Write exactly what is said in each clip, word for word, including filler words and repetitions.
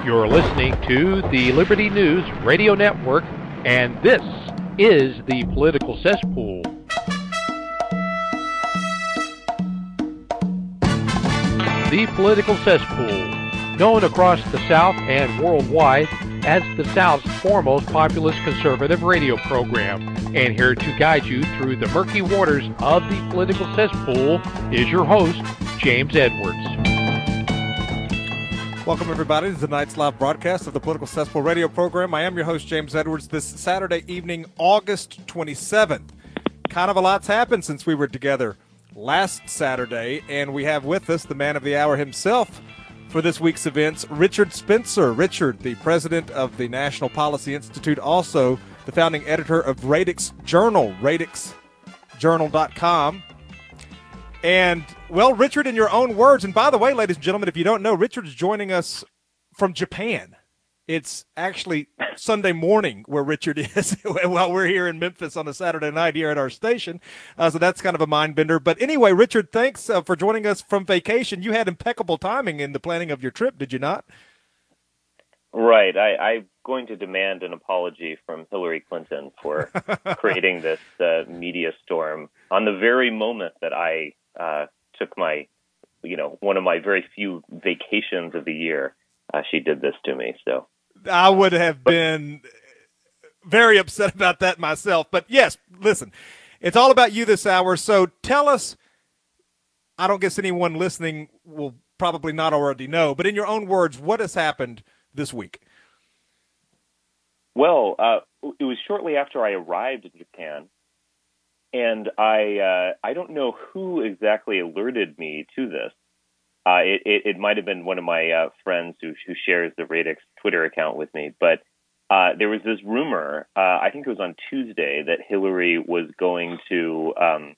You're listening to the Liberty News Radio Network, and this is the Political Cesspool. The Political Cesspool, known across the South and worldwide as the South's foremost populist conservative radio program. And here to guide you through the murky waters of the Political Cesspool is your host, James Edwards. Welcome, everybody, to tonight's live broadcast of the Political Cesspool radio program. I am your host, James Edwards, this Saturday evening, August twenty-seventh. Kind of a lot's happened since we were together last Saturday, and we have with us the man of the hour himself for this week's events, Richard Spencer. Richard, the president of the National Policy Institute, also the founding editor of Radix Journal, radix journal dot com. And, well, Richard, in your own words, and by the way, ladies and gentlemen, if you don't know, Richard's joining us from Japan. It's actually Sunday morning where Richard is while we're here in Memphis on a Saturday night here at our station. Uh, so that's kind of a mind bender. But anyway, Richard, thanks uh, for joining us from vacation. You had impeccable timing in the planning of your trip, did you not? Right. I, I'm going to demand an apology from Hillary Clinton for creating this uh, media storm on the very moment that I uh, took my, you know, one of my very few vacations of the year. Uh, she did this to me. So I would have been very upset about that myself. But yes, listen, it's all about you this hour. So tell us, I don't guess anyone listening will probably not already know, but in your own words, what has happened this week? Well, uh, it was shortly after I arrived in Japan, and I uh, I don't know who exactly alerted me to this. Uh, it, it, it might have been one of my uh, friends who, who shares the Radix Twitter account with me, but uh, there was this rumor, uh, I think it was on Tuesday, that Hillary was going to um,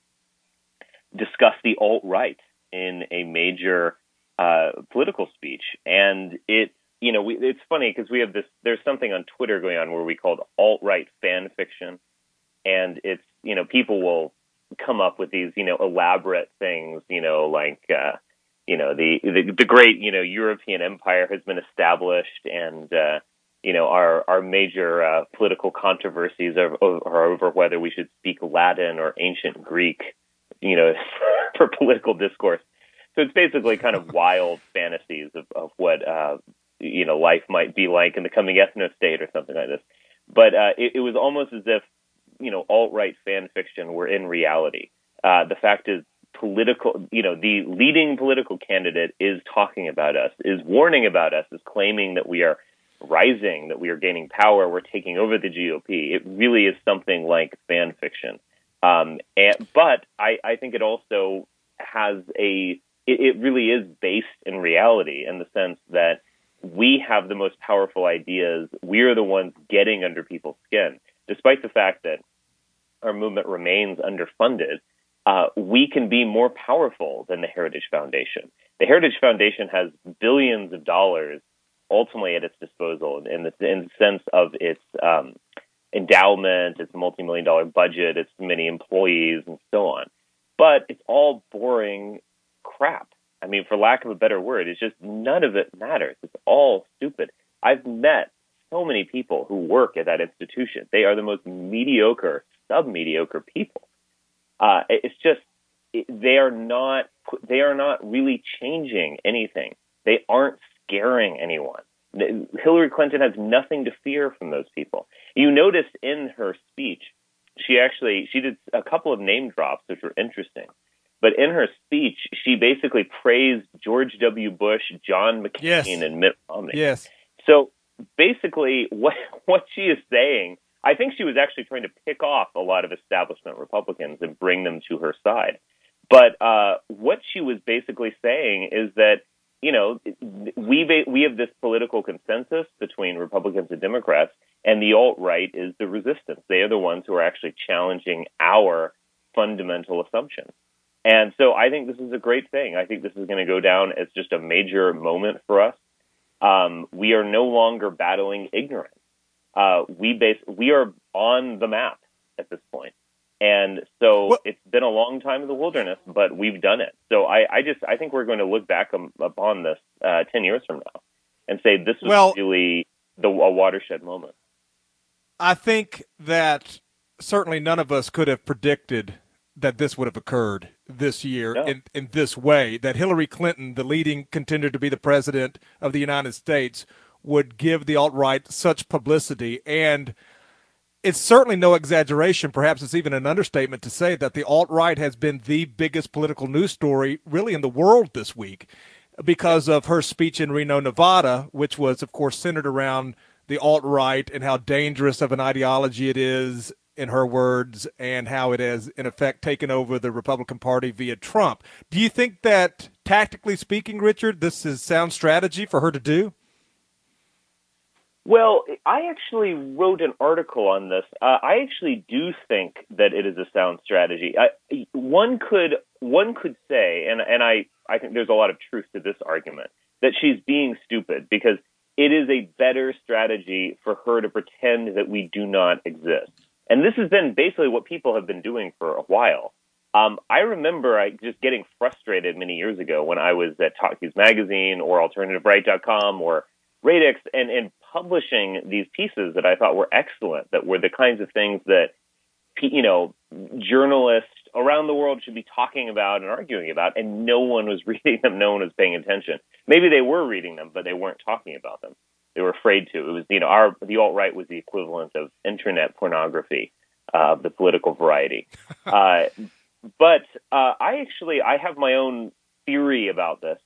discuss the alt-right in a major uh, political speech, and it You know, we, it's funny because we have this, there's something on Twitter going on where we call it alt-right fan fiction. And it's, you know, people will come up with these, you know, elaborate things, you know, like, uh, you know, the, the, the great, you know, European empire has been established and, uh, you know, our, our major uh, political controversies are, are over whether we should speak Latin or ancient Greek, you know, for political discourse. So it's basically kind of wild fantasies of, of what, uh, you know, life might be like in the coming ethno-state or something like this. But uh, it, it was almost as if, you know, alt-right fan fiction were in reality. Uh, the fact is, political, you know, the leading political candidate is talking about us, is warning about us, is claiming that we are rising, that we are gaining power, we're taking over the G O P. It really is something like fan fiction. Um, and, but I, I think it also has a, it, it really is based in reality in the sense that we have the most powerful ideas. We're the ones getting under people's skin. Despite the fact that our movement remains underfunded, uh, we can be more powerful than the Heritage Foundation. The Heritage Foundation has billions of dollars ultimately at its disposal in the, in the sense of its um, endowment, its multi-million dollar budget, its many employees, and so on. But it's all boring crap. I mean, for lack of a better word, it's just none of it matters. It's all stupid. I've met so many people who work at that institution. They are the most mediocre, sub-mediocre people. Uh, it's just it, they are not they are not really changing anything. They aren't scaring anyone. Hillary Clinton has nothing to fear from those people. You notice in her speech, she actually she did a couple of name drops, which were interesting. But in her speech, she basically praised George W. Bush, John McCain, yes. and Mitt Romney. Yes. So basically, what what she is saying, I think she was actually trying to pick off a lot of establishment Republicans and bring them to her side. But uh, what she was basically saying is that, you know, we we have this political consensus between Republicans and Democrats, and the alt-right is the resistance. They are the ones who are actually challenging our fundamental assumptions. And so I think this is a great thing. I think this is going to go down as just a major moment for us. Um, we are no longer battling ignorance. Uh, we base we are on the map at this point. And so well, it's been a long time in the wilderness, but we've done it. So I, I just I think we're going to look back um, upon this uh, ten years from now. and say this was well, really the a watershed moment. I think that certainly none of us could have predicted that this would have occurred this year no. in, in this way, that Hillary Clinton, the leading contender to be the president of the United States, would give the alt-right such publicity. And it's certainly no exaggeration, perhaps it's even an understatement to say that the alt-right has been the biggest political news story really in the world this week because of her speech in Reno, Nevada, which was, of course, centered around the alt-right and how dangerous of an ideology it is, in her words, and how it has, in effect, taken over the Republican Party via Trump. Do you think that, tactically speaking, Richard, this is sound strategy for her to do? Well, I actually wrote an article on this. Uh, I actually do think that it is a sound strategy. I, one could one could say, and, and I, I think there's a lot of truth to this argument, that she's being stupid because it is a better strategy for her to pretend that we do not exist. And this has been basically what people have been doing for a while. Um, I remember I just getting frustrated many years ago when I was at Talkies Magazine or Alternative Right dot com or Radix and, and publishing these pieces that I thought were excellent, that were the kinds of things that, you know, journalists around the world should be talking about and arguing about, and no one was reading them, no one was paying attention. Maybe they were reading them, but they weren't talking about them. They were afraid to. It was, you know, our the alt-right was the equivalent of internet pornography uh, of the political variety. uh, but uh, I actually, I have my own theory about this,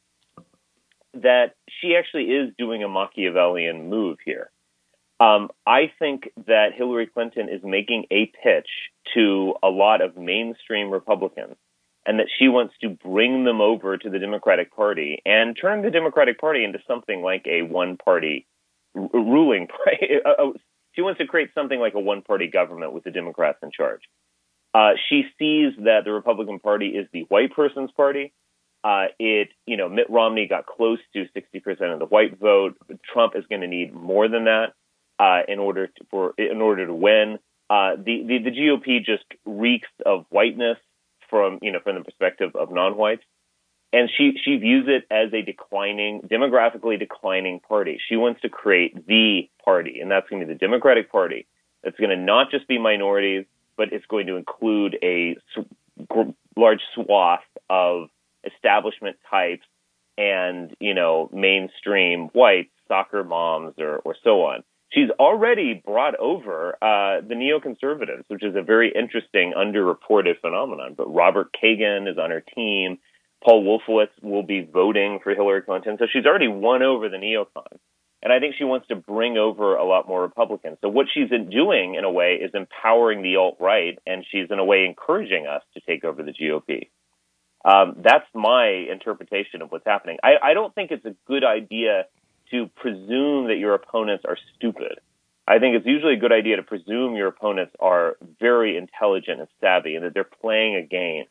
that she actually is doing a Machiavellian move here. Um, I think that Hillary Clinton is making a pitch to a lot of mainstream Republicans, and that she wants to bring them over to the Democratic Party and turn the Democratic Party into something like a one-party r- ruling party. She wants to create something like a one-party government with the Democrats in charge. Uh, she sees that the Republican Party is the white person's party. Uh, it, you know, Mitt Romney got close to sixty percent of the white vote. Trump is going to need more than that uh, in order to, for in order to win. Uh, the, the the G O P just reeks of whiteness from you know from the perspective of non-whites, and she she views it as a declining, demographically declining party. She wants to create the party, and that's going to be the Democratic Party. It's going to not just be minorities, but it's going to include a sw- large swath of establishment types and, you know, mainstream whites, soccer moms, or, or so on. She's already brought over uh, the neoconservatives, which is a very interesting, underreported phenomenon. But Robert Kagan is on her team. Paul Wolfowitz will be voting for Hillary Clinton. So she's already won over the neocons. And I think she wants to bring over a lot more Republicans. So what she's doing, in a way, is empowering the alt-right, and she's, in a way, encouraging us to take over the G O P. Um, that's my interpretation of what's happening. I, I don't think it's a good idea to presume that your opponents are stupid. I think it's usually a good idea to presume your opponents are very intelligent and savvy and that they're playing a game.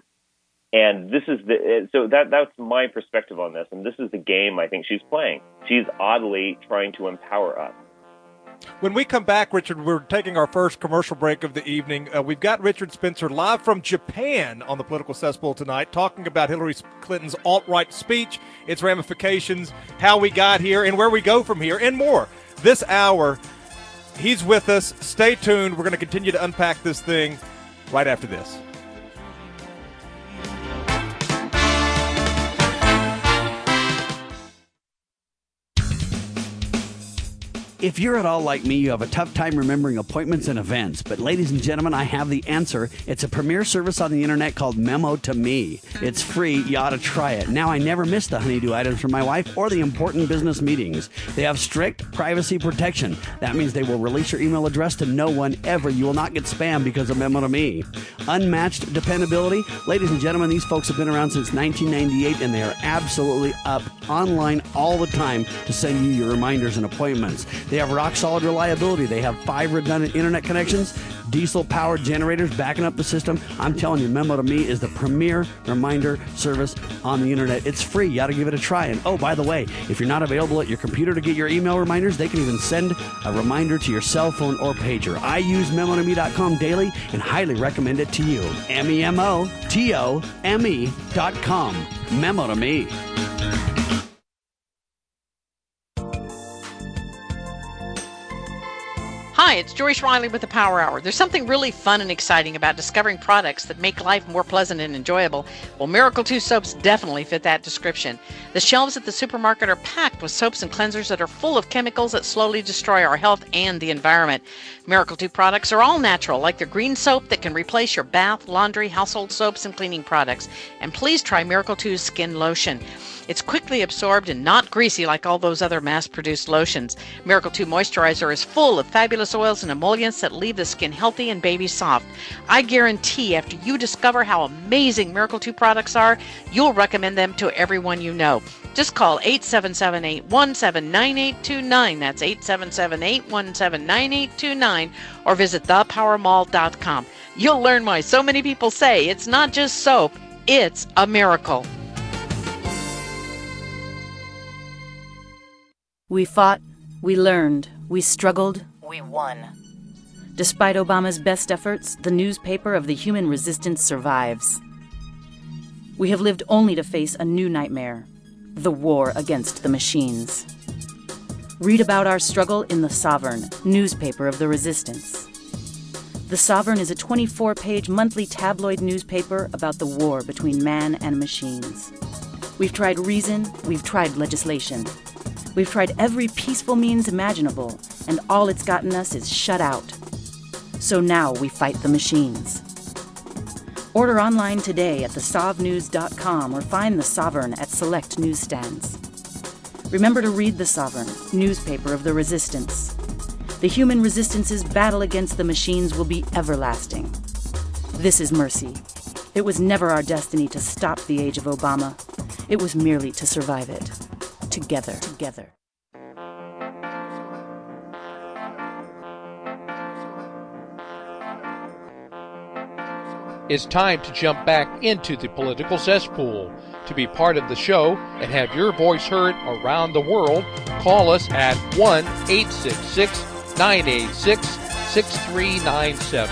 And this is the so that that's my perspective on this. And this is the game I think she's playing. She's oddly trying to empower us. When we come back, Richard, we're taking our first commercial break of the evening. Uh, we've got Richard Spencer live from Japan on the Political Cesspool tonight, talking about Hillary Clinton's alt-right speech, its ramifications, how we got here, and where we go from here, and more. This hour, he's with us. Stay tuned. We're going to continue to unpack this thing right after this. If you're at all like me, you have a tough time remembering appointments and events. But ladies and gentlemen, I have the answer. It's a premier service on the internet called Memo to Me. It's free. You ought to try it. Now, I never miss the honeydew items for my wife or the important business meetings. They have strict privacy protection. That means they will release your email address to no one ever. You will not get spam because of Memo to Me. Unmatched dependability. Ladies and gentlemen, these folks have been around since nineteen ninety-eight, and they are absolutely up online all the time to send you your reminders and appointments. They have rock-solid reliability. They have five redundant internet connections, diesel-powered generators backing up the system. I'm telling you, Memo to Me is the premier reminder service on the internet. It's free. You ought to give it a try. And oh, by the way, if you're not available at your computer to get your email reminders, they can even send a reminder to your cell phone or pager. I use memo to me dot com daily and highly recommend it to you. M E M O T O M E dot com. Memo to Me. Hi, it's Joyce Riley with the Power Hour. There's something really fun and exciting about discovering products that make life more pleasant and enjoyable. Well, Miracle two soaps definitely fit that description. The shelves at the supermarket are packed with soaps and cleansers that are full of chemicals that slowly destroy our health and the environment. Miracle two products are all natural, like their green soap that can replace your bath, laundry, household soaps, and cleaning products. And please try Miracle two's skin lotion. It's quickly absorbed and not greasy like all those other mass-produced lotions. Miracle two Moisturizer is full of fabulous oils and emollients that leave the skin healthy and baby soft. I guarantee after you discover how amazing Miracle two products are, you'll recommend them to everyone you know. Just call eight seven seven, eight one seven, nine eight two nine. That's eight seven seven, eight one seven, nine eight two nine. Or visit the power mall dot com. You'll learn why so many people say it's not just soap, it's a miracle. We fought, we learned, we struggled, we won. Despite Obama's best efforts, the newspaper of the human resistance survives. We have lived only to face a new nightmare, the war against the machines. Read about our struggle in The Sovereign, newspaper of the resistance. The Sovereign is a twenty-four page monthly tabloid newspaper about the war between man and machines. We've tried reason, we've tried legislation. We've tried every peaceful means imaginable, and all it's gotten us is shut out. So now we fight the machines. Order online today at the sov news dot com or find The Sovereign at select newsstands. Remember to read The Sovereign, newspaper of the resistance. The human resistance's battle against the machines will be everlasting. This is mercy. It was never our destiny to stop the age of Obama. It was merely to survive it. Together, together. It's time to jump back into the political cesspool. To be part of the show and have your voice heard around the world, call us at one eight six six, nine eight six, six three nine seven.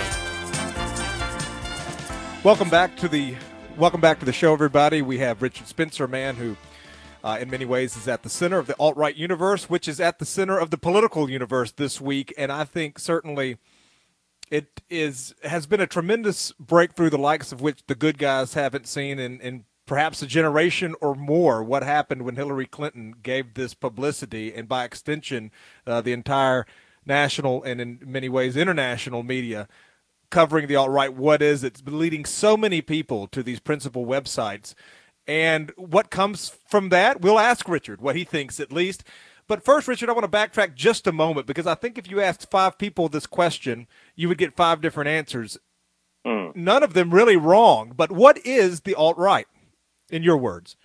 Welcome back to the welcome back to the show, everybody. We have Richard Spencer, a man who Uh, in many ways is at the center of the alt-right universe, which is at the center of the political universe this week. And I think certainly it is has been a tremendous breakthrough, the likes of which the good guys haven't seen in, in perhaps a generation or more. What happened when Hillary Clinton gave this publicity, and by extension, uh, the entire national and in many ways international media covering the alt-right. What is it? It's been leading so many people to these principal websites. And what comes from that, we'll ask Richard what he thinks at least. But first, Richard, I want to backtrack just a moment, because I think if you asked five people this question, you would get five different answers. Mm. None of them really wrong. But what is the alt-right, in your words?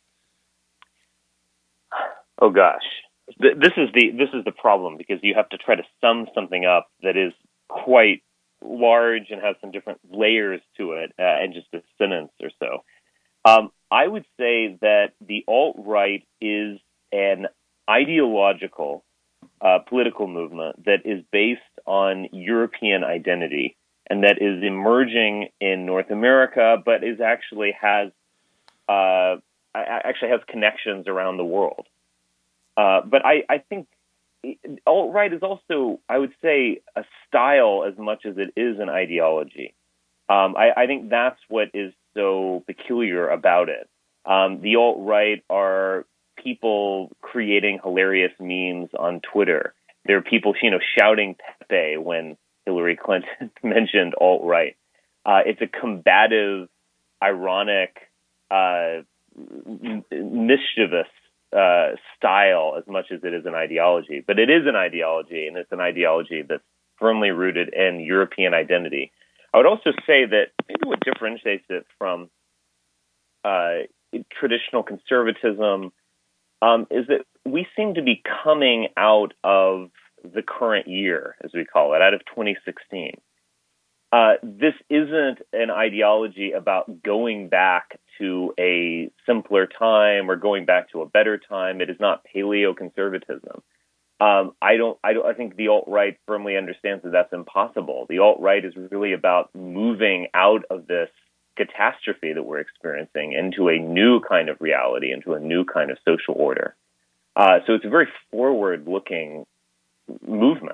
Oh, gosh. This is the this is the problem, because you have to try to sum something up that is quite large and has some different layers to it uh, in just a sentence or so. Um, I would say that the alt-right is an ideological uh, political movement that is based on European identity and that is emerging in North America, but is actually has uh, actually has connections around the world. Uh, but I, I think alt-right is also, I would say, a style as much as it is an ideology. Um, I, I think that's what is so peculiar about it. Um, the alt-right are people creating hilarious memes on Twitter. There are people, you know, shouting Pepe when Hillary Clinton mentioned alt-right. Uh, it's a combative, ironic, uh, m- mischievous uh, style as much as it is an ideology. But it is an ideology, and it's an ideology that's firmly rooted in European identity. I would also say that maybe what differentiates it from uh, traditional conservatism um, is that we seem to be coming out of the current year, as we call it, out of twenty sixteen. Uh, this isn't an ideology about going back to a simpler time or going back to a better time. It is not paleoconservatism. Um, I don't. I don't. I think the alt-right firmly understands that that's impossible. The alt-right is really about moving out of this catastrophe that we're experiencing into a new kind of reality, into a new kind of social order. Uh, so it's a very forward-looking movement.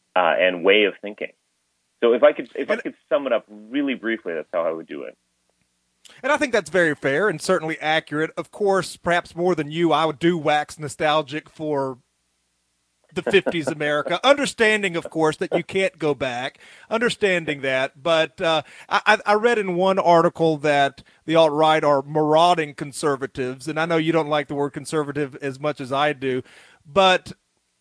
uh, and way of thinking. So if I could if I could sum it up really briefly, that's how I would do it. And I think that's very fair and certainly accurate. Of course, perhaps more than you, I would do wax nostalgic for the fifties America, understanding, of course, that you can't go back, understanding that. But uh, I, I read in one article that the alt-right are marauding conservatives, and I know you don't like the word conservative as much as I do, but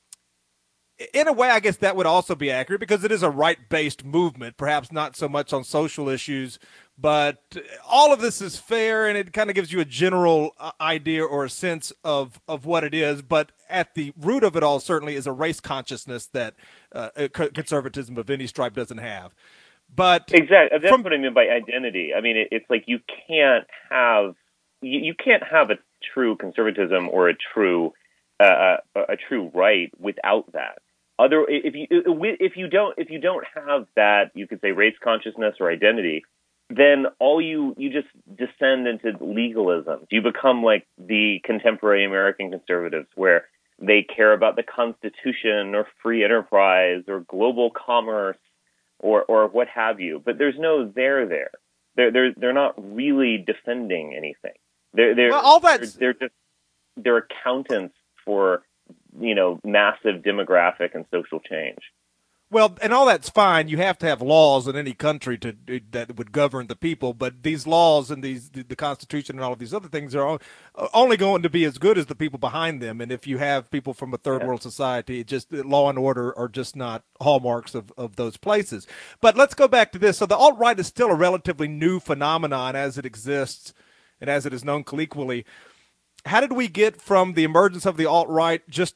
in a way, I guess that would also be accurate because it is a right-based movement, perhaps not so much on social issues, but all of this is fair, and it kind of gives you a general idea or a sense of, of what it is. But at the root of it all certainly is a race consciousness that uh, conservatism of any stripe doesn't have. But exactly, that's from, what I mean by identity. I mean, it, it's like you can't have you, you can't have a true conservatism or a true uh, a true right without that. Other, if you if you don't if you don't have that, you could say race consciousness or identity, then all you you just descend into legalism. You become like the contemporary American conservatives, where they care about the Constitution or free enterprise or global commerce or or what have you. But there's no there there. They're they're they're not really defending anything. They're they're well, all that's they're, they're just they're accountants for, you know, massive demographic and social change. Well, and all that's fine. You have to have laws in any country to that would govern the people, but these laws and these the, the Constitution and all of these other things are all, only going to be as good as the people behind them. And if you have people from a third yeah. world society, just law and order are just not hallmarks of, of those places. But let's go back to this. So the alt-right is still a relatively new phenomenon as it exists and as it is known colloquially. How did we get from the emergence of the alt-right just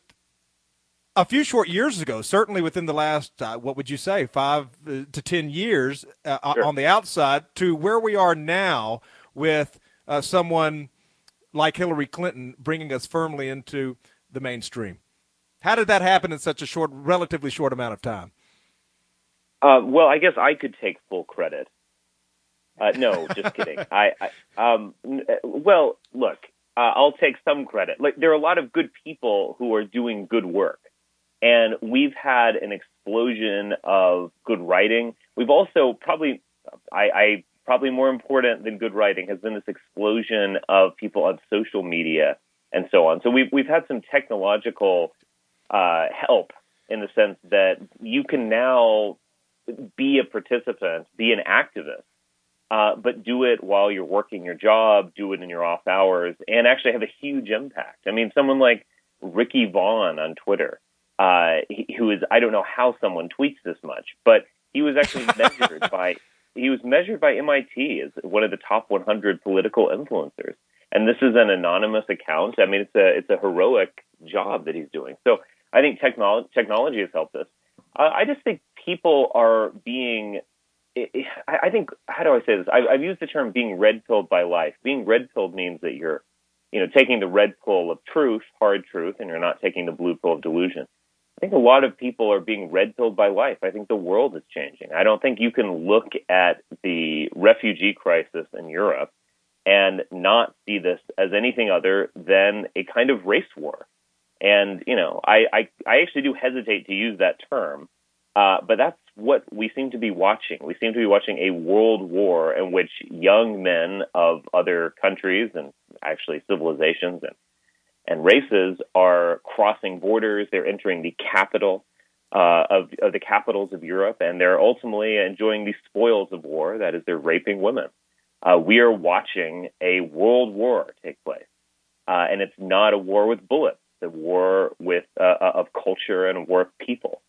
a few short years ago, certainly within the last, uh, what would you say, five to ten years uh, sure. on the outside, to where we are now with uh, someone like Hillary Clinton bringing us firmly into the mainstream? How did that happen in such a short, relatively short amount of time? Uh, well, I guess I could take full credit. Uh, no, just kidding. I, I um, well, look, uh, I'll take some credit. Like, there are a lot of good people who are doing good work. And we've had an explosion of good writing. We've also probably, I, I probably more important than good writing has been this explosion of people on social media and so on. So we've we've had some technological uh, help in the sense that you can now be a participant, be an activist, uh, but do it while you're working your job, do it in your off hours, and actually have a huge impact. I mean, someone like Ricky Vaughn on Twitter. Uh, who is, I don't know how someone tweets this much, but he was actually measured by, he was measured by M I T as one of the top one hundred political influencers. And this is an anonymous account. I mean, it's a, it's a heroic job that he's doing. So I think technology, technology has helped us. Uh, I just think people are being, I think, how do I say this? I've, I've used the term being red-pilled by life. Being red-pilled means that you're, you know, taking the red pill of truth, hard truth, and you're not taking the blue pill of delusion. I think a lot of people are being red-pilled by life. I think the world is changing. I don't think you can look at the refugee crisis in Europe and not see this as anything other than a kind of race war. And, you know, I, I, I actually do hesitate to use that term, uh, but that's what we seem to be watching. We seem to be watching a world war in which young men of other countries and actually civilizations and and races are crossing borders. They're entering the capital uh, of, of the capitals of Europe, and they're ultimately enjoying the spoils of war. That is, they're raping women. Uh, we are watching a world war take place, uh, and it's not a war with bullets. It's a war with uh, of culture and a war of people.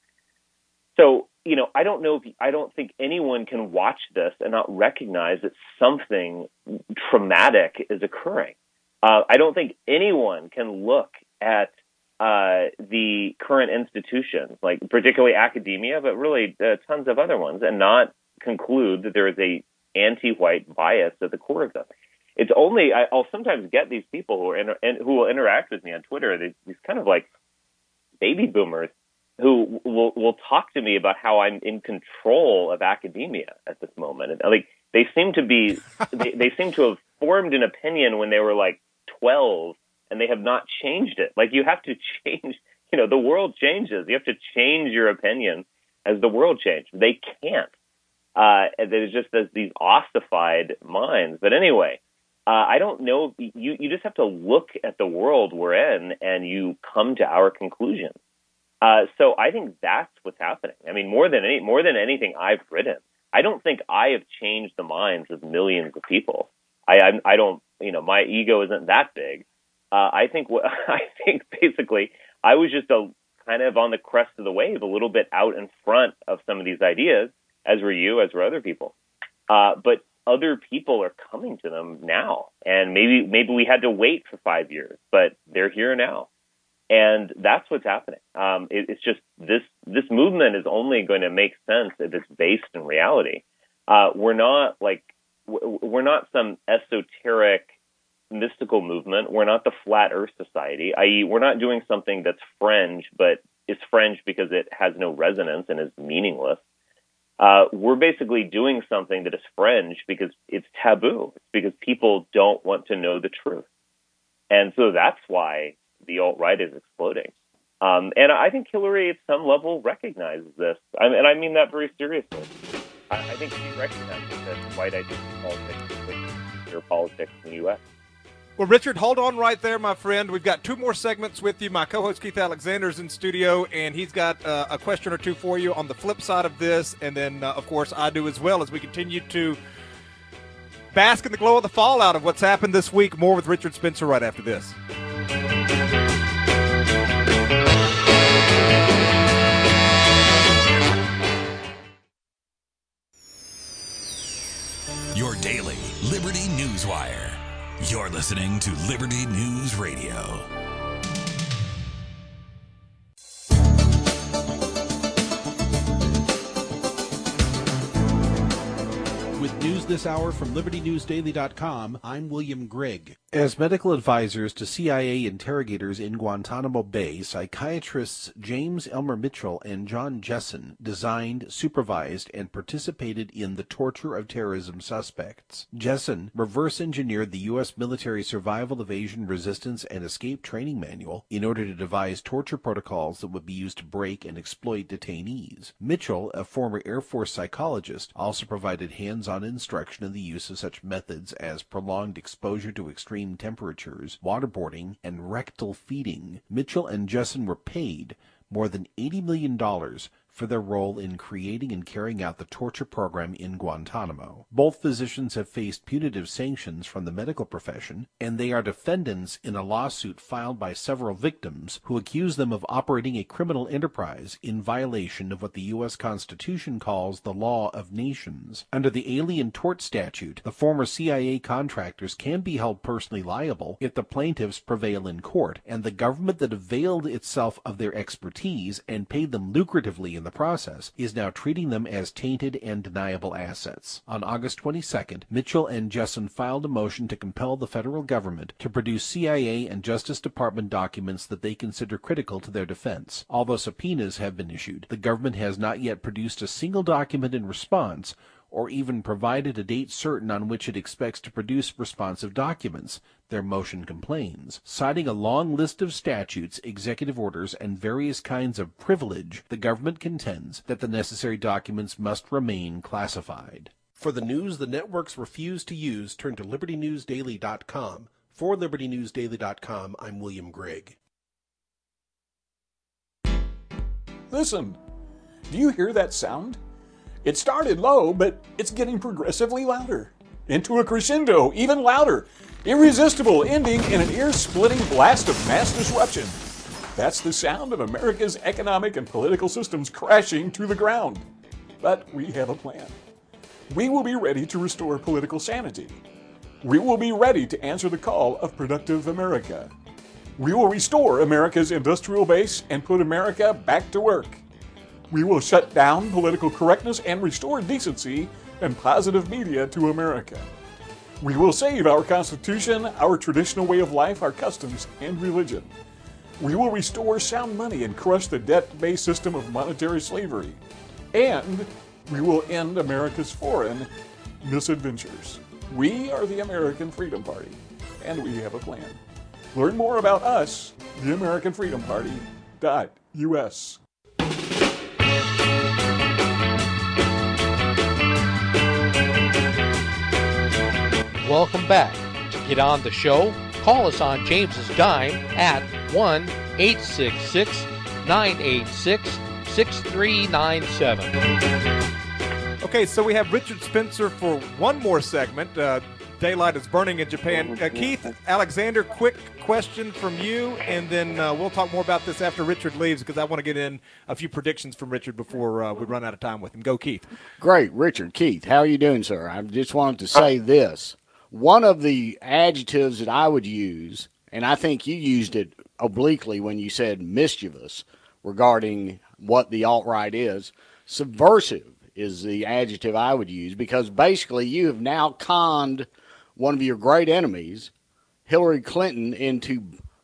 So, you know, I don't know if I don't think anyone can watch this and not recognize that something traumatic is occurring. Uh, I don't think anyone can look at uh, the current institutions, like particularly academia, but really uh, tons of other ones, and not conclude that there is a anti-white bias at the core of them. It's only I, I'll sometimes get these people who are inter- who will interact with me on Twitter. These, these kind of like baby boomers who will will talk to me about how I'm in control of academia at this moment. And, like they seem to be, they, they seem to have formed an opinion when they were like twelve, and they have not changed it. Like you have to change, you know, the world changes. You have to change your opinion Has the world changed? They can't. Uh, there's just this, these ossified minds. But anyway, uh, I don't know. You, you just have to look at the world we're in and you come to our conclusions. Uh, so I think that's what's happening. I mean, more than any, more than anything I've written, I don't think I have changed the minds of millions of people. I, I, I don't, you know, my ego isn't that big. Uh, I think what I think basically I was just a kind of on the crest of the wave, a little bit out in front of some of these ideas, as were you, as were other people. Uh, but other people are coming to them now, and maybe maybe we had to wait for five years, but they're here now. And that's what's happening. Um, it, it's just this this movement is only going to make sense if it's based in reality. Uh, we're not like we're not some esoteric, mystical movement. We're not the Flat Earth Society, that is, we're not doing something that's fringe, but is fringe because it has no resonance and is meaningless. Uh, we're basically doing something that is fringe because it's taboo. It's because people don't want to know the truth, and so that's why the alt-right is exploding. Um, and I think Hillary at some level recognizes this. I mean, and I mean that very seriously. I, I think she recognizes that white identity politics is pure politics in the U S. Well, Richard, hold on right there, my friend. We've got two more segments with you. My co-host Keith Alexander is in studio, and he's got uh, a question or two for you on the flip side of this. And then, uh, of course, I do as well as we continue to bask in the glow of the fallout of what's happened this week. More with Richard Spencer right after this. Your daily Liberty News Wire. You're listening to Liberty News Radio. With news this hour from Liberty News Daily dot com, I'm William Grigg. As medical advisors to C I A interrogators in Guantanamo Bay, psychiatrists James Elmer Mitchell and John Jessen designed, supervised, and participated in the torture of terrorism suspects. Jessen reverse-engineered the U S military survival, evasion, resistance, and escape training manual in order to devise torture protocols that would be used to break and exploit detainees. Mitchell, a former Air Force psychologist, also provided hands-on instruction in the use of such methods as prolonged exposure to extreme temperatures, waterboarding, and rectal feeding. Mitchell and Jessen were paid more than eighty million dollars for their role in creating and carrying out the torture program in Guantanamo. Both physicians have faced punitive sanctions from the medical profession, and they are defendants in a lawsuit filed by several victims who accuse them of operating a criminal enterprise in violation of what the U S Constitution calls the law of nations. Under the Alien Tort Statute, the former C I A contractors can be held personally liable if the plaintiffs prevail in court, and the government that availed itself of their expertise and paid them lucratively in the process is now treating them as tainted and deniable assets. On August twenty-second, Mitchell and Jessen filed a motion to compel the federal government to produce C I A and Justice Department documents that they consider critical to their defense. Although subpoenas have been issued, the government has not yet produced a single document in response, or even provided a date certain on which it expects to produce responsive documents, their motion complains. Citing a long list of statutes, executive orders, and various kinds of privilege, the government contends that the necessary documents must remain classified. For the news the networks refuse to use, turn to Liberty News Daily dot com. For Liberty News Daily dot com, I'm William Grigg. Listen, do you hear that sound? It started low, but it's getting progressively louder. Into a crescendo, even louder. Irresistible, ending in an ear-splitting blast of mass disruption. That's the sound of America's economic and political systems crashing to the ground. But we have a plan. We will be ready to restore political sanity. We will be ready to answer the call of productive America. We will restore America's industrial base and put America back to work. We will shut down political correctness and restore decency and positive media to America. We will save our Constitution, our traditional way of life, our customs, and religion. We will restore sound money and crush the debt-based system of monetary slavery. And we will end America's foreign misadventures. We are the American Freedom Party, and we have a plan. Learn more about us, the American Freedom Party dot U S. welcome back. To get on the show, call us on James's dime at one eight six six, nine eight six, six three nine seven. Okay, so we have Richard Spencer for one more segment. Uh, daylight is burning in Japan. Uh, Keith, Alexander, quick question from you, and then uh, we'll talk more about this after Richard leaves because I want to get in a few predictions from Richard before uh, we run out of time with him. Go, Keith. Great. Richard, Keith, how are you doing, sir? I just wanted to say this. One of the adjectives that I would use, and I think you used it obliquely when you said mischievous regarding what the alt-right is, subversive is the adjective I would use, because basically you have now conned one of your great enemies, Hillary Clinton, into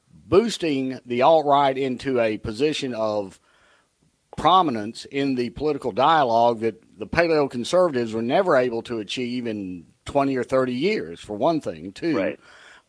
boosting the alt-right into a position of prominence in the political dialogue that the paleoconservatives were never able to achieve in twenty or thirty years, for one thing. Two, right.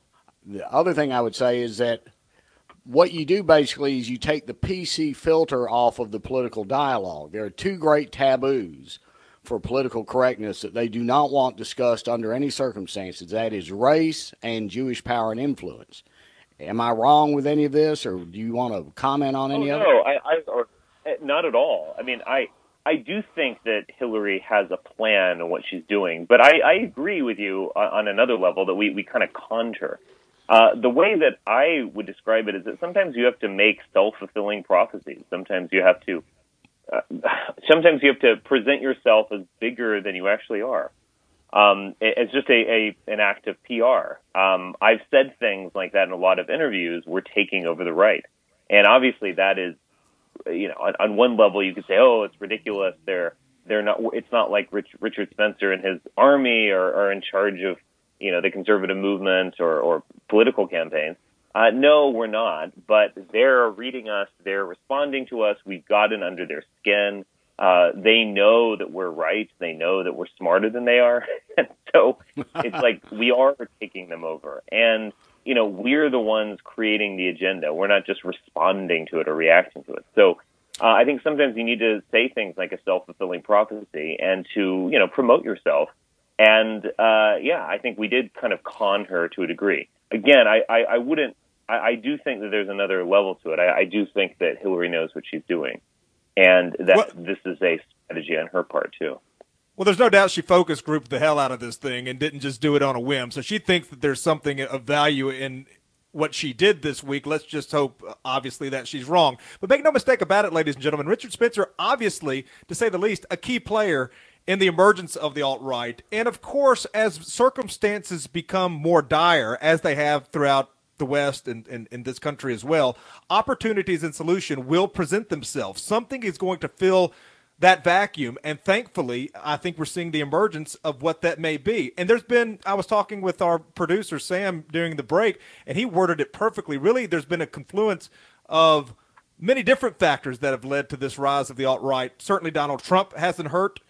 The other thing I would say is that what you do basically is you take the P C filter off of the political dialogue. There are two great taboos for political correctness that they do not want discussed under any circumstances. That is race and Jewish power and influence. Am I wrong with any of this, or do you want to comment on any oh, of it? No, I, I, or, not at all. I mean, I I do think that Hillary has a plan on what she's doing, but I, I agree with you on, on another level that we, we kind of conned her. Uh, the way that I would describe it is that sometimes you have to make self-fulfilling prophecies. Sometimes you have to uh, sometimes you have to present yourself as bigger than you actually are. Um, it, it's just a, a an act of P R. Um, I've said things like that in a lot of interviews. We're taking over the right, and obviously that is, you know, on, on one level you could say, oh, it's ridiculous. They're they're not. It's not like Rich, Richard Spencer and his army are, are in charge of, you know, the conservative movement or, or political campaigns. Uh, no, we're not. But they're reading us. They're responding to us. We've gotten under their skin. Uh, they know that we're right. They know that we're smarter than they are. And so it's like we are taking them over. And, you know, we're the ones creating the agenda. We're not just responding to it or reacting to it. So uh, I think sometimes you need to say things like a self-fulfilling prophecy and to, you know, promote yourself. And, uh, yeah, I think we did kind of con her to a degree. Again, I, I, I wouldn't, I, I do think that there's another level to it. I, I do think that Hillary knows what she's doing, and that well, this is a strategy on her part, too. Well, there's no doubt she focus grouped the hell out of this thing and didn't just do it on a whim. So she thinks that there's something of value in what she did this week. Let's just hope, obviously, that she's wrong. But make no mistake about it, ladies and gentlemen, Richard Spencer, obviously, to say the least, a key player in the emergence of the alt-right. And, of course, as circumstances become more dire, as they have throughout the West and in this country as well, opportunities and solution will present themselves. Something is going to fill that vacuum, and thankfully, I think we're seeing the emergence of what that may be. And there's been, I was talking with our producer, Sam, during the break, and he worded it perfectly. Really, there's been a confluence of many different factors that have led to this rise of the alt-right. Certainly Donald Trump hasn't hurt,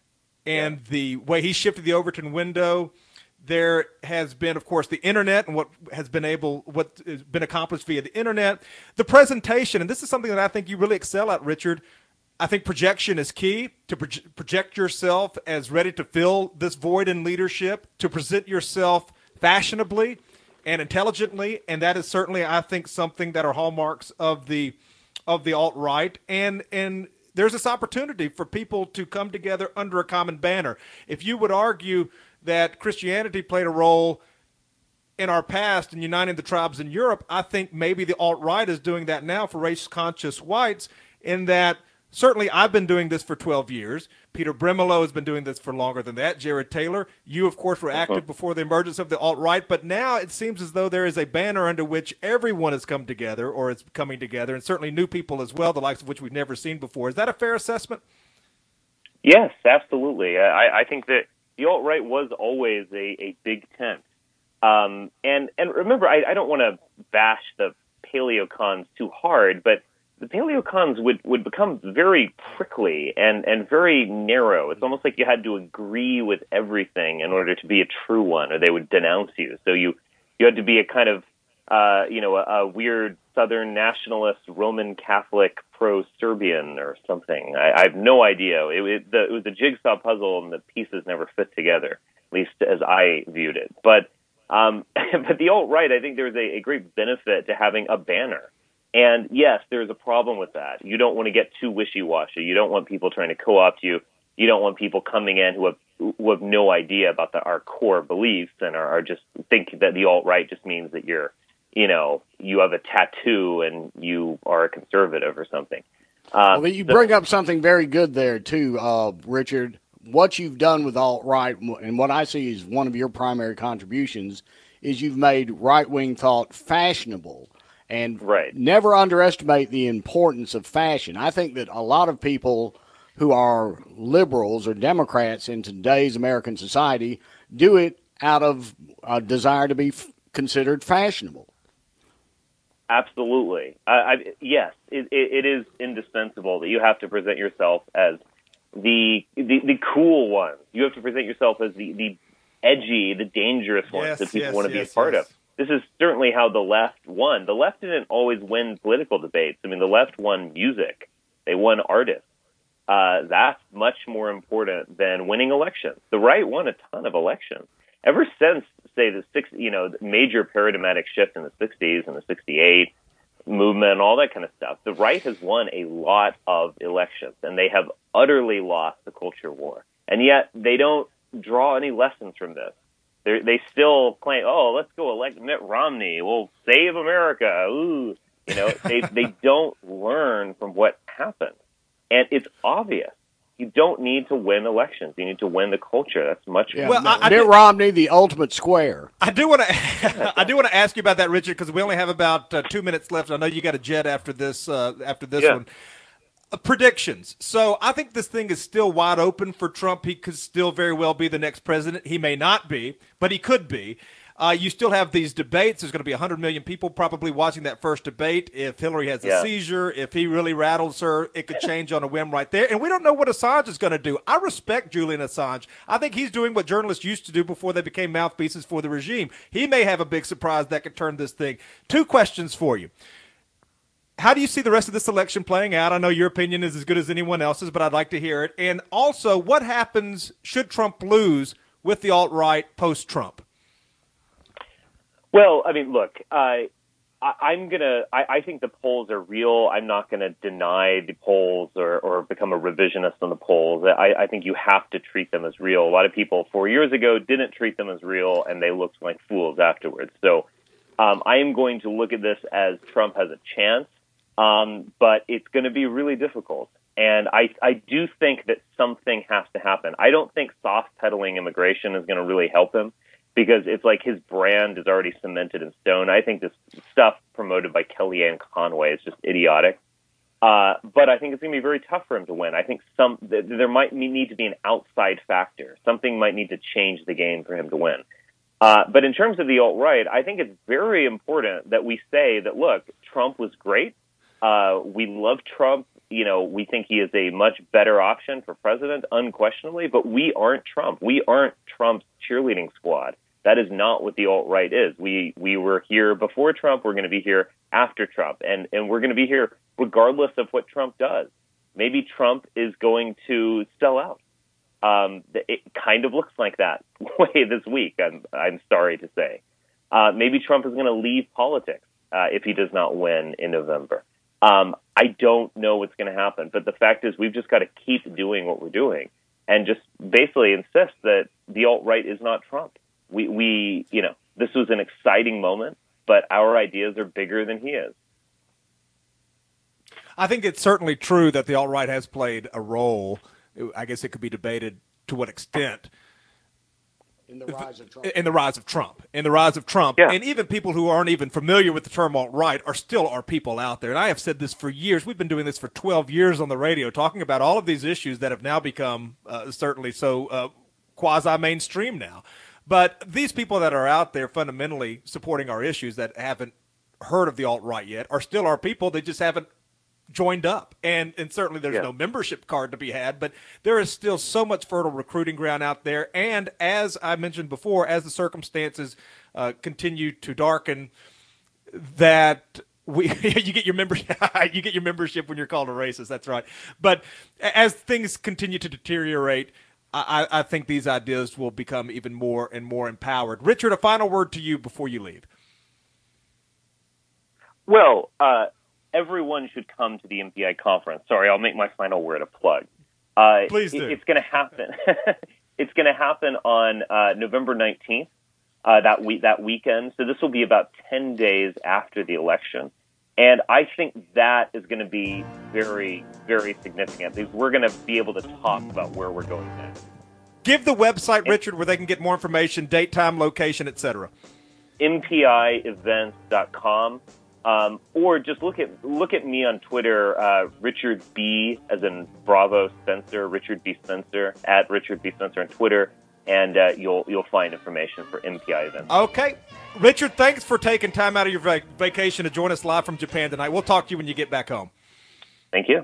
and yeah. the way he shifted the Overton window. There has been, of course, the internet and what has been able, what has been accomplished via the internet. The presentation, and this is something that I think you really excel at, Richard. I think projection is key, to pro- project yourself as ready to fill this void in leadership, to present yourself fashionably and intelligently, and that is certainly, I think, something that are hallmarks of the of the alt-right. And and there's this opportunity for people to come together under a common banner. If you would argue that Christianity played a role in our past in uniting the tribes in Europe, I think maybe the alt-right is doing that now for race-conscious whites, in that certainly I've been doing this for twelve years. Peter Brimelow has been doing this for longer than that. Jared Taylor, you, of course, were active before the emergence of the alt-right, but now it seems as though there is a banner under which everyone has come together, or is coming together, and certainly new people as well, the likes of which we've never seen before. Is that a fair assessment? Yes, absolutely. I, I think that the alt-right was always a, a big tent. Um, and, and remember, I, I don't want to bash the paleocons too hard, but the paleocons would, would become very prickly and, and very narrow. It's almost like you had to agree with everything in order to be a true one, or they would denounce you. So you, you had to be a kind of, uh, you know, a, a weird Southern nationalist Roman Catholic pro-Serbian or something. I, I have no idea. It, it, the, it was a jigsaw puzzle, and the pieces never fit together. at least as I viewed it. But um, but the alt-right, I think there's a, a great benefit to having a banner. And yes, there's a problem with that. You don't want to get too wishy-washy. You don't want people trying to co-opt you. You don't want people coming in who have who have no idea about the, our core beliefs and are, are just think that the alt-right just means that you're, you know, you have a tattoo and you are a conservative or something. Uh, well, you bring up something very good there, too, uh, Richard. What you've done with alt-right, and what I see is one of your primary contributions, is you've made right-wing thought fashionable. And right. never underestimate the importance of fashion. I think that a lot of people who are liberals or Democrats in today's American society do it out of a desire to be f- considered fashionable. Absolutely. I, I, yes, it, it, it is indispensable that you have to present yourself as the the, the cool ones. You have to present yourself as the, the edgy, the dangerous ones yes, that people yes, want to yes, be a part yes. of. This is certainly how the left won. The left didn't always win political debates. I mean, the left won music. They won artists. Uh, that's much more important than winning elections. The right won a ton of elections. Ever since, say, the six, you know, the major paradigmatic shift in the sixties and the sixty-eight movement and all that kind of stuff, the right has won a lot of elections, and they have utterly lost the culture war. And yet they don't draw any lessons from this. They're, they still claim, oh, let's go elect Mitt Romney. We'll save America. Ooh. You know, they, they don't learn from what happened. And it's obvious. You don't need to win elections. You need to win the culture. That's much yeah, more. Well, I, I Mitt did, Romney, the ultimate square. I do want to. I do want to ask you about that, Richard, because we only have about uh, two minutes left. I know you got a jet after this. Uh, after this Yeah. one, uh, predictions. So I think this thing is still wide open for Trump. He could still very well be the next president. He may not be, but he could be. Uh, you still have these debates. There's going to be one hundred million people probably watching that first debate. If Hillary has a Yeah. seizure, if he really rattles her, it could change on a whim right there. And we don't know what Assange is going to do. I respect Julian Assange. I think he's doing what journalists used to do before they became mouthpieces for the regime. He may have a big surprise that could turn this thing. Two questions for you. How do you see the rest of this election playing out? I know your opinion is as good as anyone else's, but I'd like to hear it. And also, what happens should Trump lose with the alt-right post-Trump? Well, I mean, look, uh, I, I'm gonna. I, I think the polls are real. I'm not going to deny the polls or, or become a revisionist on the polls. I, I think you have to treat them as real. A lot of people four years ago didn't treat them as real, and they looked like fools afterwards. So um, I am going to look at this as Trump has a chance, um, but it's going to be really difficult. And I, I do think that something has to happen. I don't think soft-pedaling immigration is going to really help him, because it's like his brand is already cemented in stone. I think this stuff promoted by Kellyanne Conway is just idiotic. Uh, but I think it's going to be very tough for him to win. I think some th- there might need to be an outside factor. Something might need to change the game for him to win. Uh, but in terms of the alt-right, I think it's very important that we say that, look, Trump was great. Uh, we love Trump. You know, we think he is a much better option for president, unquestionably, but we aren't Trump. We aren't Trump's cheerleading squad. That is not what the alt-right is. We we were here before Trump. We're going to be here after Trump. And, and we're going to be here regardless of what Trump does. Maybe Trump is going to sell out. Um, it kind of looks like that way this week, I'm, I'm sorry to say. Uh, maybe Trump is going to leave politics uh, if he does not win in November. Um, I don't know what's going to happen, but the fact is we've just got to keep doing what we're doing and just basically insist that the alt-right is not Trump. We, we, you know, this was an exciting moment, but our ideas are bigger than he is. I think it's certainly true that the alt-right has played a role. I guess it could be debated to what extent. In the rise of Trump. In the rise of Trump. In the rise of Trump. Yeah. And even people who aren't even familiar with the term alt-right are still are people out there. And I have said this for years. We've been doing this for twelve years on the radio, talking about all of these issues that have now become uh, certainly so uh, quasi-mainstream now. But these people that are out there fundamentally supporting our issues that haven't heard of the alt-right yet are still our people. They just haven't joined up. And and certainly there's yeah. no membership card to be had, but there is still so much fertile recruiting ground out there. And as I mentioned before, as the circumstances uh, continue to darken, that we you get your membership you get your membership when you're called a racist. That's right. But as things continue to deteriorate, I, I think these ideas will become even more and more empowered. Richard, a final word to you before you leave. Well, uh, everyone should come to the M P I conference. Sorry, I'll make my final word a plug. Uh, Please do. It, it's going to happen. It's going to happen on uh, November nineteenth, uh, that week, that weekend. So this will be about ten days after the election. And I think that is going to be very, very significant because we're going to be able to talk about where we're going next. Give the website, Richard, where they can get more information, date, time, location, et cetera. M P I events dot com. Um, or just look at look at me on Twitter, uh, Richard B, as in Bravo Spencer, Richard B Spencer, at Richard B Spencer on Twitter, and uh, you'll you'll find information for M P I events. Okay. Richard, thanks for taking time out of your vac- vacation to join us live from Japan tonight. We'll talk to you when you get back home. Thank you.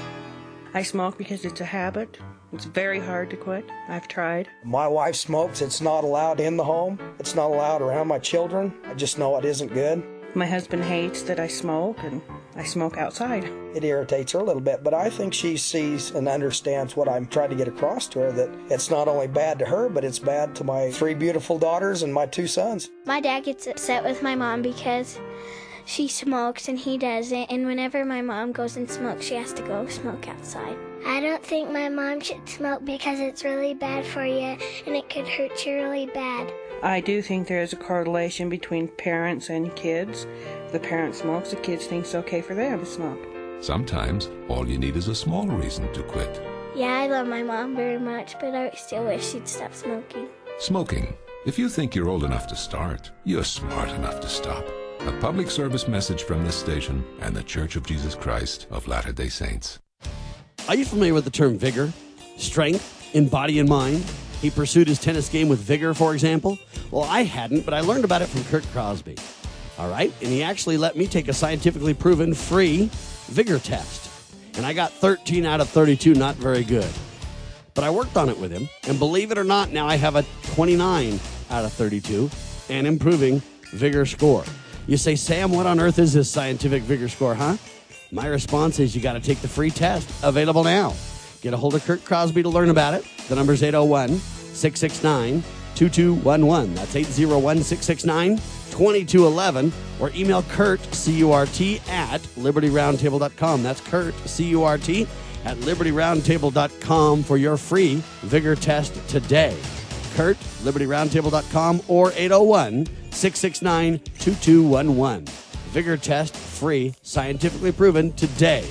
I smoke because it's a habit. It's very hard to quit. I've tried. My wife smokes. It's not allowed in the home. It's not allowed around my children. I just know it isn't good. My husband hates that I smoke, and I smoke outside. It irritates her a little bit, but I think she sees and understands what I'm trying to get across to her, that it's not only bad to her, but it's bad to my three beautiful daughters and my two sons. My dad gets upset with my mom because she smokes and he doesn't, and whenever my mom goes and smokes, she has to go smoke outside. I don't think my mom should smoke because it's really bad for you, and it could hurt you really bad. I do think there is a correlation between parents and kids. If the parent smokes, the kids think it's okay for them to smoke. Sometimes all you need is a small reason to quit. Yeah, I love my mom very much, but I still wish she'd stop smoking. Smoking. If you think you're old enough to start, you're smart enough to stop. A public service message from this station and the Church of Jesus Christ of Latter-day Saints. Are you familiar with the term vigor? Strength in body and mind? He pursued his tennis game with vigor, for example? Well, I hadn't, but I learned about it from Kurt Crosby. All right? And he actually let me take a scientifically proven free vigor test. And I got thirteen out of thirty-two, not very good. But I worked on it with him, and believe it or not, now I have a twenty-nine out of thirty-two and improving vigor score. You say, Sam, what on earth is this scientific vigor score, huh? My response is you got to take the free test, available now. Get a hold of Kurt Crosby to learn about it. The number's eight oh one, six six nine, two two one one. That's eight oh one, six six nine, two two one one. Or email Kurt, C U R T, at liberty roundtable dot com. That's Kurt, C U R T, at liberty roundtable dot com for your free vigor test today. Kurt, liberty roundtable dot com, or eight oh one, six six nine, two two one one. Vigor test, free, scientifically proven today.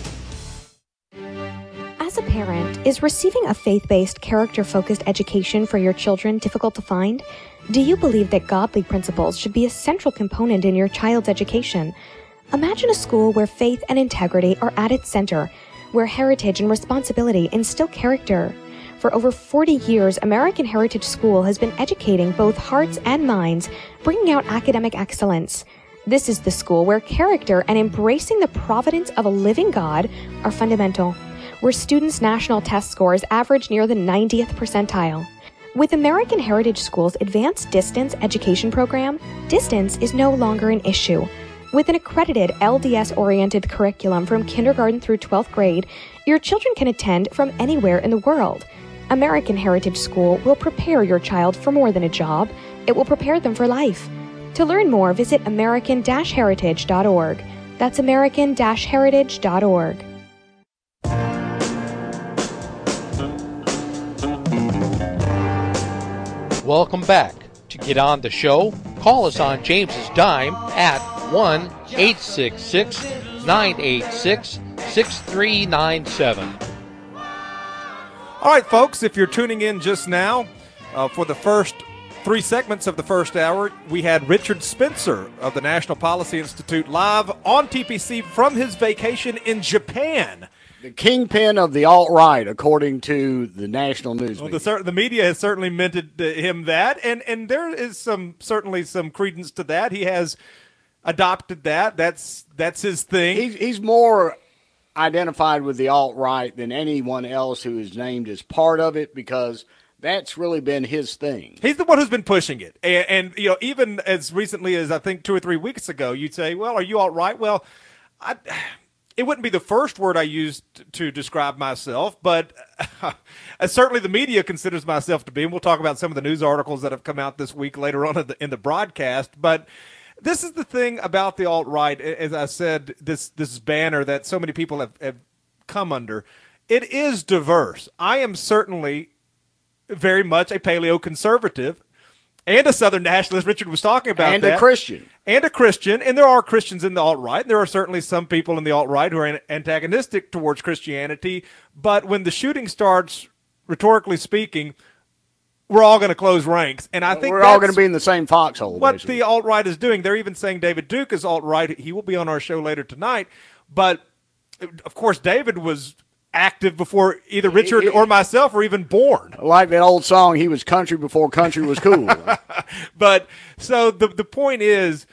As a parent, is receiving a faith-based, character-focused education for your children difficult to find? Do you believe that godly principles should be a central component in your child's education? Imagine a school where faith and integrity are at its center, where heritage and responsibility instill character. For over forty years, American Heritage School has been educating both hearts and minds, bringing out academic excellence. This is the school where character and embracing the providence of a living God are fundamental, where students' national test scores average near the ninetieth percentile. With American Heritage School's Advanced Distance Education Program, distance is no longer an issue. With an accredited L D S-oriented curriculum from kindergarten through twelfth grade, your children can attend from anywhere in the world. American Heritage School will prepare your child for more than a job. It will prepare them for life. To learn more, visit american dash heritage dot org. That's american dash heritage dot org. Welcome back. To get on the show, call us on James's dime at one eight six six, nine eight six, six three nine seven. All right, folks, if you're tuning in just now, uh, for the first three segments of the first hour, we had Richard Spencer of the National Policy Institute live on T P C from his vacation in Japan. The kingpin of the alt-right, according to the national news well, media. The, the media has certainly minted uh, him that, and, and there is some certainly some credence to that. He has adopted that. That's that's his thing. He's, he's more identified with the alt-right than anyone else who is named as part of it, because that's really been his thing. He's the one who's been pushing it. And, and you know, even as recently as I think two or three weeks ago, you'd say, well, are you alt-right? Well, I... it wouldn't be the first word I used to describe myself, but uh, certainly the media considers myself to be, and we'll talk about some of the news articles that have come out this week later on in the, in the broadcast. But this is the thing about the alt-right, as I said, this this banner that so many people have, have come under. It is diverse. I am certainly very much a paleoconservative and a Southern nationalist. Richard was talking about and that. And a Christian. And a Christian. And there are Christians in the alt-right. There are certainly some people in the alt-right who are antagonistic towards Christianity. But when the shooting starts, rhetorically speaking, we're all going to close ranks. And I think we're all going to be in the same foxhole. What basically. the alt-right is doing. They're even saying David Duke is alt-right. He will be on our show later tonight. But, of course, David was active before either Richard or myself were even born. Like that old song, he was country before country was cool. But so the the point is,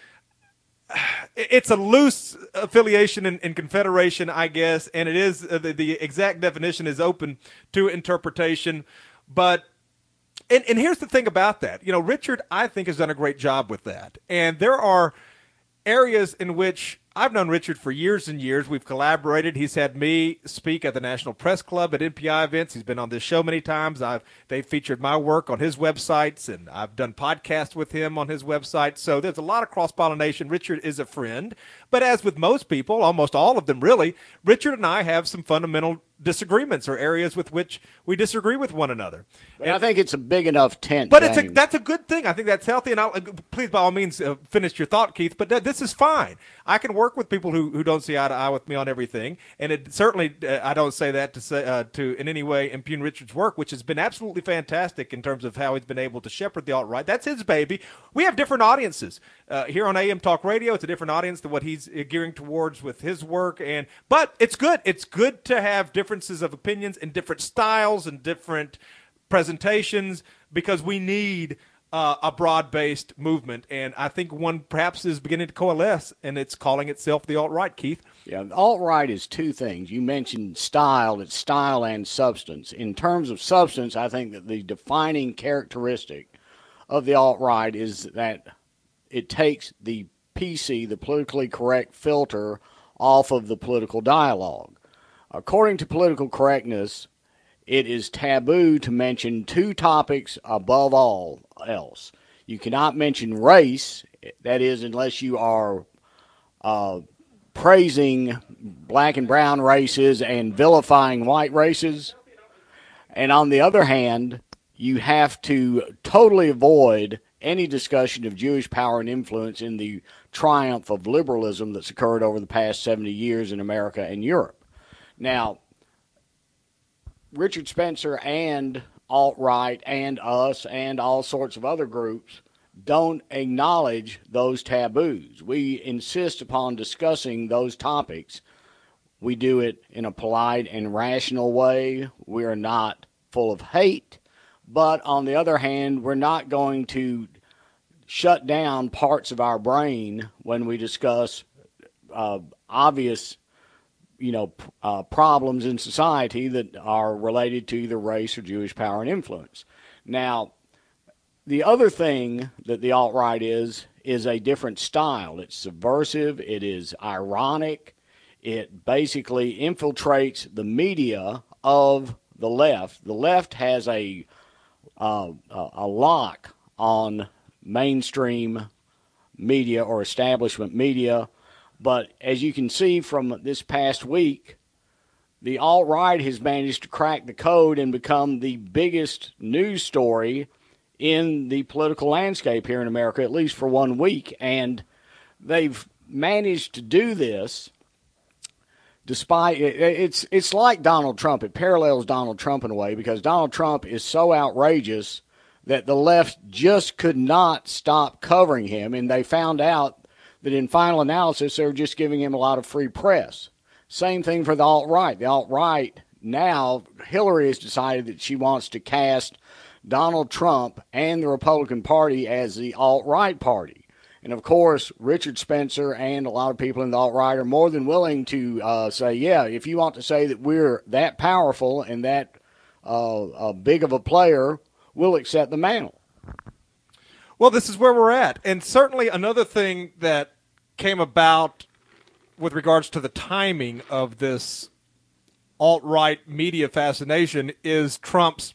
it's a loose affiliation and, and confederation, I guess, and it is uh, the, the exact definition is open to interpretation. But and, and here's the thing about that. You know, Richard, I think, has done a great job with that. And there are areas in which I've known Richard for years and years. We've collaborated. He's had me speak at the National Press Club at N P I events. He's been on this show many times. I've they've featured my work on his websites, and I've done podcasts with him on his website. So there's a lot of cross-pollination. Richard is a friend. But as with most people, almost all of them really, Richard and I have some fundamental disagreements or areas with which we disagree with one another. And I think it's a big enough tent. But it's a, James. that's a good thing. I think that's healthy. And I'll, please, by all means, uh, finish your thought, Keith. But th- this is fine. I can work with people who, who don't see eye to eye with me on everything. And it certainly, uh, I don't say that to say uh, to in any way impugn Richard's work, which has been absolutely fantastic in terms of how he's been able to shepherd the alt-right. That's his baby. We have different audiences. Uh, here on A M Talk Radio, it's a different audience than what he's gearing towards with his work. And but it's good. It's good to have differences of opinions and different styles and different presentations, because we need uh, a broad-based movement. And I think one perhaps is beginning to coalesce, and it's calling itself the alt-right, Keith. Yeah, the alt-right is two things. You mentioned style. It's style and substance. In terms of substance, I think that the defining characteristic of the alt-right is that it takes the P C, the politically correct filter, off of the political dialogue. According to political correctness, it is taboo to mention two topics above all else. You cannot mention race, that is, unless you are uh, praising black and brown races and vilifying white races. And on the other hand, you have to totally avoid any discussion of Jewish power and influence in the triumph of liberalism that's occurred over the past seventy years in America and Europe. Now, Richard Spencer and alt-right and us and all sorts of other groups don't acknowledge those taboos. We insist upon discussing those topics. We do it in a polite and rational way. We are not full of hate. But on the other hand, we're not going to shut down parts of our brain when we discuss uh, obvious, you know, uh, problems in society that are related to either race or Jewish power and influence. Now, the other thing that the alt-right is, is a different style. It's subversive. It is ironic. It basically infiltrates the media of the left. The left has a Uh, a lock on mainstream media or establishment media. But as you can see from this past week, the alt-right has managed to crack the code and become the biggest news story in the political landscape here in America, at least for one week. And they've managed to do this despite it, it's it's like Donald Trump. It parallels Donald Trump in a way, because Donald Trump is so outrageous that the left just could not stop covering him, and they found out that in final analysis they were just giving him a lot of free press. Same thing for the alt-right. The alt-right now, Hillary has decided that she wants to cast Donald Trump and the Republican Party as the alt-right party. And, of course, Richard Spencer and a lot of people in the alt-right are more than willing to uh, say, yeah, if you want to say that we're that powerful and that uh, uh, big of a player, we'll accept the mantle. Well, this is where we're at. And certainly another thing that came about with regards to the timing of this alt-right media fascination is Trump's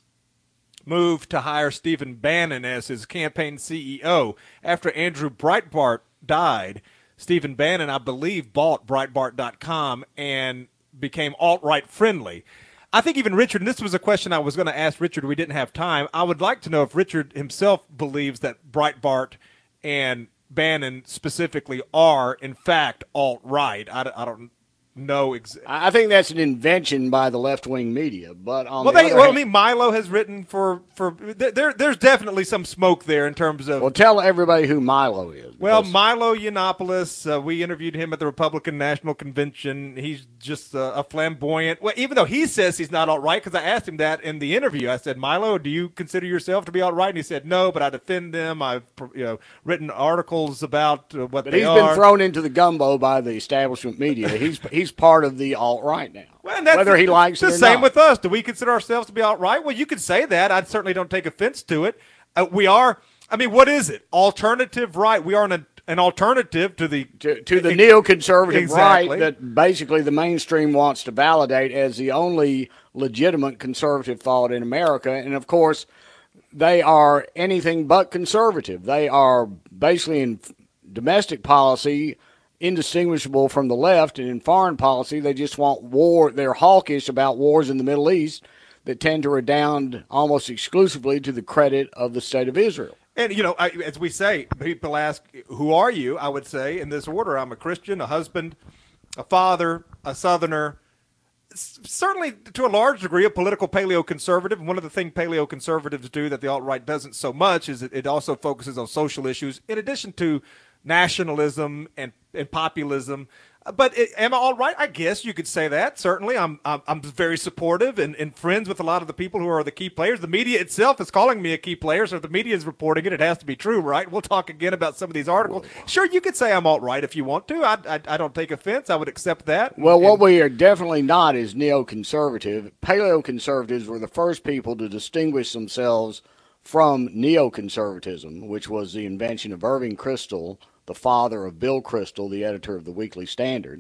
move to hire Stephen Bannon as his campaign C E O. After Andrew Breitbart died, Stephen Bannon, I believe, bought Breitbart dot com and became alt-right friendly. I think even Richard, and this was a question I was going to ask Richard, we didn't have time. I would like to know if Richard himself believes that Breitbart and Bannon specifically are, in fact, alt-right. I, I don't know exactly. I think that's an invention by the left-wing media. But on well, the they, other well hand, I mean, Milo has written for for there. There's definitely some smoke there in terms of. Well, tell everybody who Milo is. Well, Milo Yiannopoulos, uh, we interviewed him at the Republican National Convention. He's just uh, a flamboyant. Well, even though he says he's not alt-right, because I asked him that in the interview. I said, Milo, do you consider yourself to be alt-right? And he said, no, but I defend them. I've you know written articles about uh, what but they he's are. been thrown into the gumbo by the establishment media. He's he's part of the alt-right now. Well, and that's whether he likes the it or same not. with us. Do we consider ourselves to be alt-right? Well, you could say that. I certainly don't take offense to it. Uh, we are. I mean, what is it? Alternative right. We are an an alternative to the to, to the neoconservative exactly. right that basically the mainstream wants to validate as the only legitimate conservative thought in America. And of course, they are anything but conservative. They are basically in domestic policy indistinguishable from the left, and in foreign policy, they just want war. They're hawkish about wars in the Middle East that tend to redound almost exclusively to the credit of the state of Israel. And, you know, I, as we say, people ask, who are you? I would say, in this order, I'm a Christian, a husband, a father, a Southerner, certainly to a large degree a political paleoconservative. One of the things paleoconservatives do that the alt-right doesn't so much is it, it also focuses on social issues, in addition to nationalism and, and populism. But it, am I all right? I guess you could say that. Certainly, I'm I'm, I'm very supportive and, and friends with a lot of the people who are the key players. The media itself is calling me a key player, so if the media is reporting it, it has to be true, right? We'll talk again about some of these articles. Sure, you could say I'm alt right if you want to. I, I I don't take offense. I would accept that. Well, and, what we are definitely not is neoconservative. Paleoconservatives were the first people to distinguish themselves from neoconservatism, which was the invention of Irving Kristol, the father of Bill Kristol, the editor of the Weekly Standard.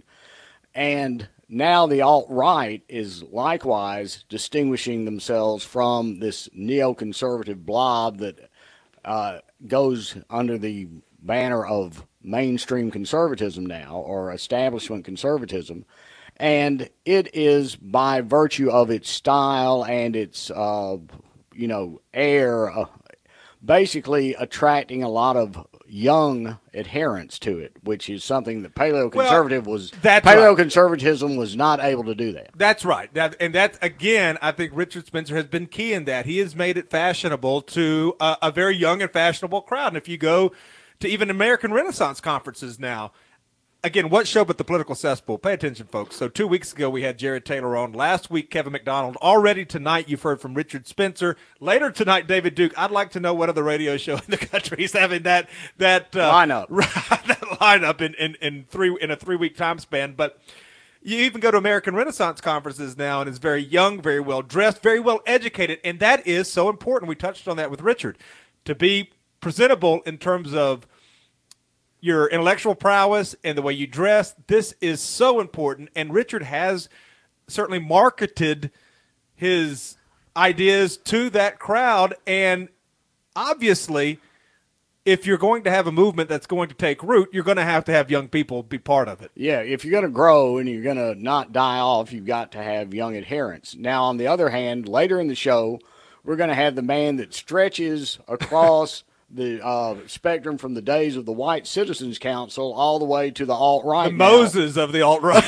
And now the alt-right is likewise distinguishing themselves from this neoconservative blob that uh, goes under the banner of mainstream conservatism now, or establishment conservatism. And it is by virtue of its style and its, uh, you know, air, uh, basically attracting a lot of young adherents to it, which is something that paleoconservative well, was. That's Paleoconservatism right. was not able to do that. That's right. That, and that, again, I think Richard Spencer has been key in that. He has made it fashionable to a, a very young and fashionable crowd. And if you go to even American Renaissance conferences now, again, what show but the political cesspool? Pay attention, folks. So two weeks ago, we had Jared Taylor on. Last week, Kevin McDonald. Already tonight, you've heard from Richard Spencer. Later tonight, David Duke. I'd like to know what other radio show in the country is having that that uh, lineup, that lineup in, in, in three in a three week time span. But you even go to American Renaissance conferences now, and it's very young, very well dressed, very well educated, and that is so important. We touched on that with Richard, to be presentable in terms of your intellectual prowess and the way you dress. This is so important, and Richard has certainly marketed his ideas to that crowd, and obviously, if you're going to have a movement that's going to take root, you're going to have to have young people be part of it. Yeah, if you're going to grow and you're going to not die off, you've got to have young adherents. Now, on the other hand, later in the show, we're going to have the man that stretches across the uh, spectrum from the days of the White Citizens Council all the way to the alt-right. The Moses of the alt-right.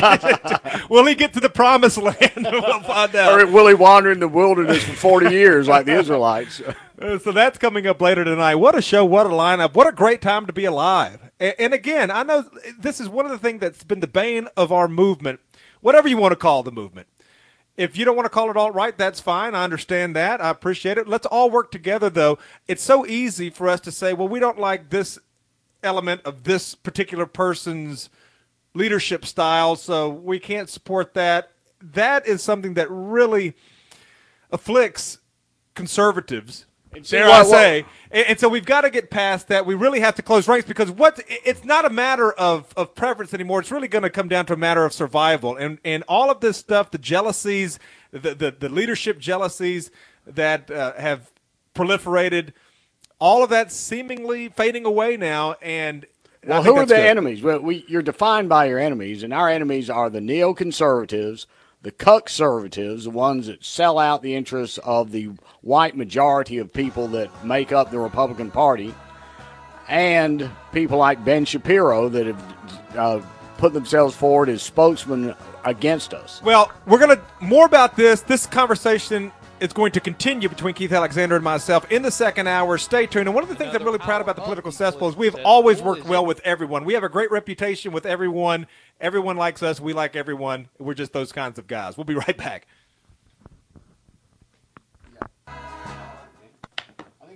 Will he get to the promised land? We'll find out. Or will he wander in the wilderness for forty years like the Israelites? Uh, so that's coming up later tonight. What a show, what a lineup, what a great time to be alive. And, and again, I know this is one of the things that's been the bane of our movement, whatever you want to call the movement. If you don't want to call it alt-right, that's fine. I understand that. I appreciate it. Let's all work together, though. It's so easy for us to say, well, we don't like this element of this particular person's leadership style, so we can't support that. That is something that really afflicts conservatives Dare I say. And, and so we've got to get past that. We really have to close ranks because what it's not a matter of, of preference anymore. It's really going to come down to a matter of survival. And and all of this stuff, the jealousies, the, the, the leadership jealousies that uh, have proliferated, all of that seemingly fading away now. And Well, who are the good. enemies? Well, we, you're defined by your enemies, and our enemies are the neoconservatives, the cuck-servatives, the ones that sell out the interests of the white majority of people that make up the Republican Party, and people like Ben Shapiro that have uh, put themselves forward as spokesmen against us. Well, we're going to more about this. This conversation is going to continue between Keith Alexander and myself in the second hour. Stay tuned. And one of the things I'm really proud about the Political Cesspool is we have always worked well with everyone. We have a great reputation with everyone. Everyone likes us. We like everyone. We're just those kinds of guys. We'll be right back.